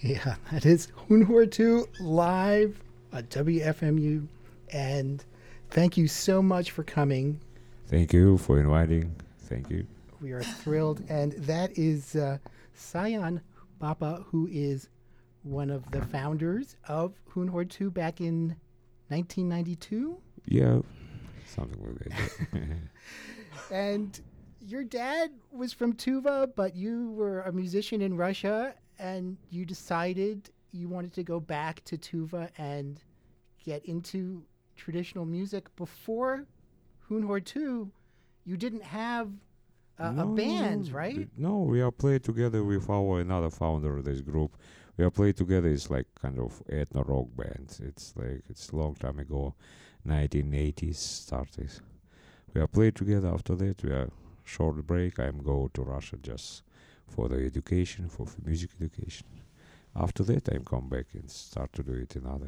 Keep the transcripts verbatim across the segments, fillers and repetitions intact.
Yeah, that is Hunhor two live at W F M U. And thank you so much for coming. Thank you for inviting. Thank you. We are thrilled. And that is uh, Sayan Bapa, who is one of the founders of Hunhor two back in nineteen ninety-two. Yeah, something like that. And your dad was from Tuva, but you were a musician in Russia, and you decided you wanted to go back to Tuva and get into traditional music. Before Hunhor two, you didn't have uh, a No, band, right? th- No, we are played together with our another founder of this group. We are played together. It's like kind of ethno rock band. It's like it's a long time ago, nineteen eighties started. We are played together. After that, we are short break. I'm go to Russia just for the education, for f- music education. After that, I'm come back and start to do it another.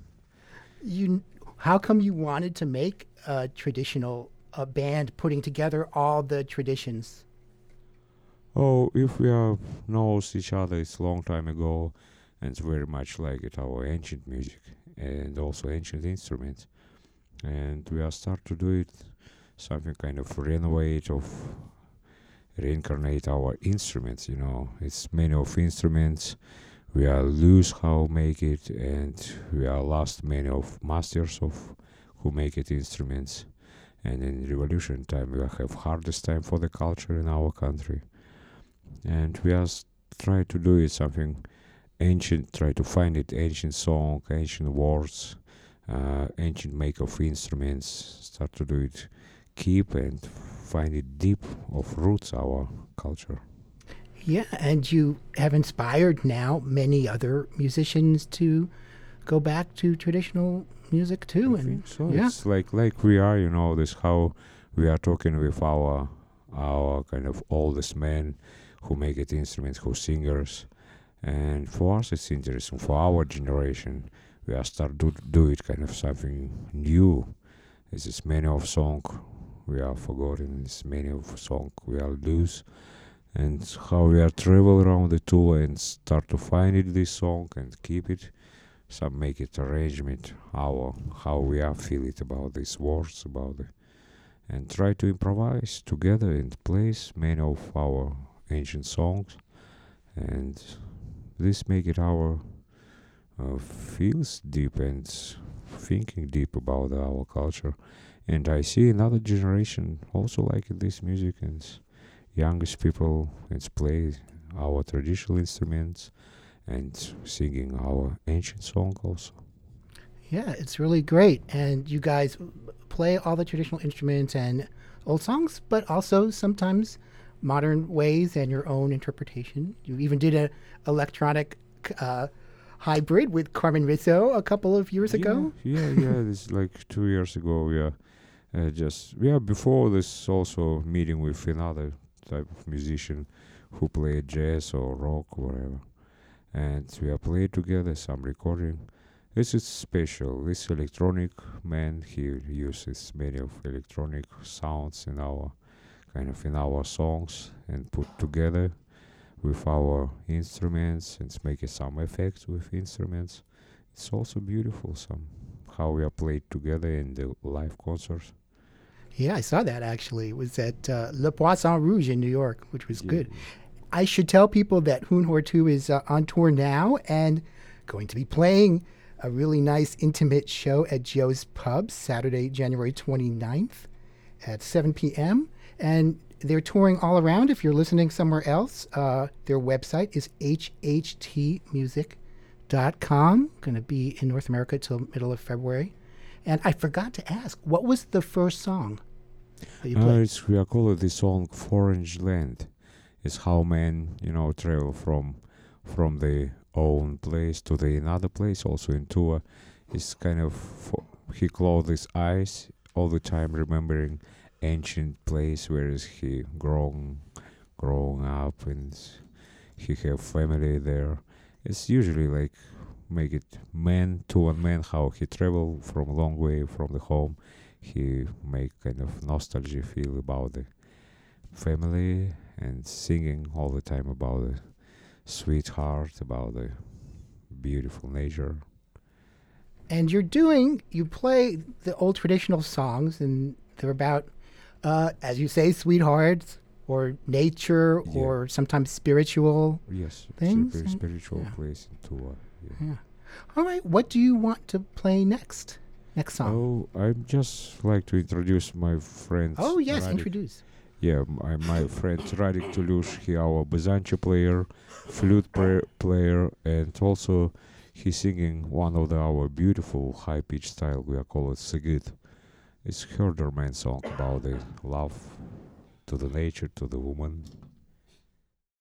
You, how come you wanted to make a traditional a band, putting together all the traditions? Oh, if we are knows each other, it's long time ago, and it's very much like it our ancient music and also ancient instruments, and we are start to do it something kind of renovate of reincarnate our instruments. You know, it's many of instruments. We are lose how make it, and we are lost many of masters of who make it instruments. And in revolution time, we have hardest time for the culture in our country, and we are s- try to do it something ancient. Try to find it ancient song, ancient words, uh, ancient make of instruments. Start to do it, keep and find it deep of roots our culture. Yeah, and you have inspired now many other musicians to go back to traditional music too. I And think so. yeah, It's like like we are, you know, this how we are talking with our our kind of oldest men who make it instruments, who singers, and for us it's interesting. For our generation, we are start to do it kind of something new. This is many of song we are forgotten. It's many of song we are lose, and how we are travel around the tour and start to find it this song and keep it. Some make it arrangement our how we are feel it about these words about it, and try to improvise together and place many of our ancient songs, and this make it our uh, feels deep and thinking deep about our culture. And I see another generation also like this music, and youngest people and play our traditional instruments and singing our ancient song also. yeah, it's really great. And you guys play all the traditional instruments and old songs, but also sometimes modern ways and your own interpretation. You even did a electronic uh, hybrid with Carmen Rizzo a couple of years Yeah, ago. yeah, yeah. This is like two years ago. We are uh, just yeah. Before this, also meeting with another type of musician who played jazz or rock, whatever, and we are played together some recording. This is special. This electronic man, he uses many of electronic sounds in our kind of in our songs and put together with our instruments and make some effects with instruments. It's also beautiful some how we are played together in the live concerts. Yeah, I saw that actually. It was at uh, Le Poisson Rouge in New York, which was Yeah. good. I should tell people that Hunhor two is uh, on tour now and going to be playing a really nice intimate show at Joe's Pub Saturday, January twenty-ninth at seven p.m. And they're touring all around. If you're listening somewhere else, uh, their website is h h t music dot com. Going to be in North America till middle of February. And I forgot to ask, what was the first song that you Uh, played? it's, we are calling this song "Foreign Land." It's how man, you know, travel from from the own place to the another place. Also in tour, it's kind of fo- he closed his eyes all the time, remembering ancient place where is he grown, grown up, and he have family there. It's usually like make it man to one man how he travel from a long way from the home. He make kind of nostalgia feel about the family and singing all the time about the sweetheart, about the beautiful nature. And you're doing, you play the old traditional songs, and they're about, uh, as you say, sweethearts or nature Yeah. or sometimes spiritual. Yes, Things it's a very and- spiritual yeah. place into uh, yeah. Yeah. All right. What do you want to play next? Next song. Oh, I'd just like to introduce my friend. Oh, yes. Radik. Introduce. Yeah, my, my friend Radik Toulouche, he our bazancha player, flute pra- player, and also he's singing one of the, our beautiful high-pitched style, we are called it Sigit. It's Herderman song about the love to the nature, to the woman.